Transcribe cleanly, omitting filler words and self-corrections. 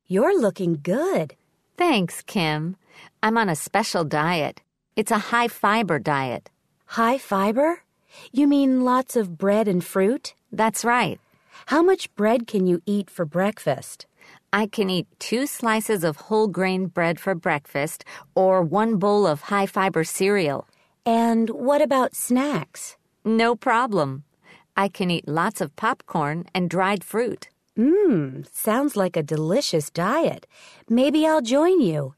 You're looking good. Thanks, Kim. I'm on a special diet. It's a high-fiber diet. High fiber? You mean lots of bread and fruit? That's right. How much bread can you eat for breakfast? I can eat 2 slices of whole grain bread for breakfast or 1 bowl of high-fiber cereal. And what about snacks? No problem. I can eat lots of popcorn and dried fruit. Sounds like a delicious diet. Maybe I'll join you.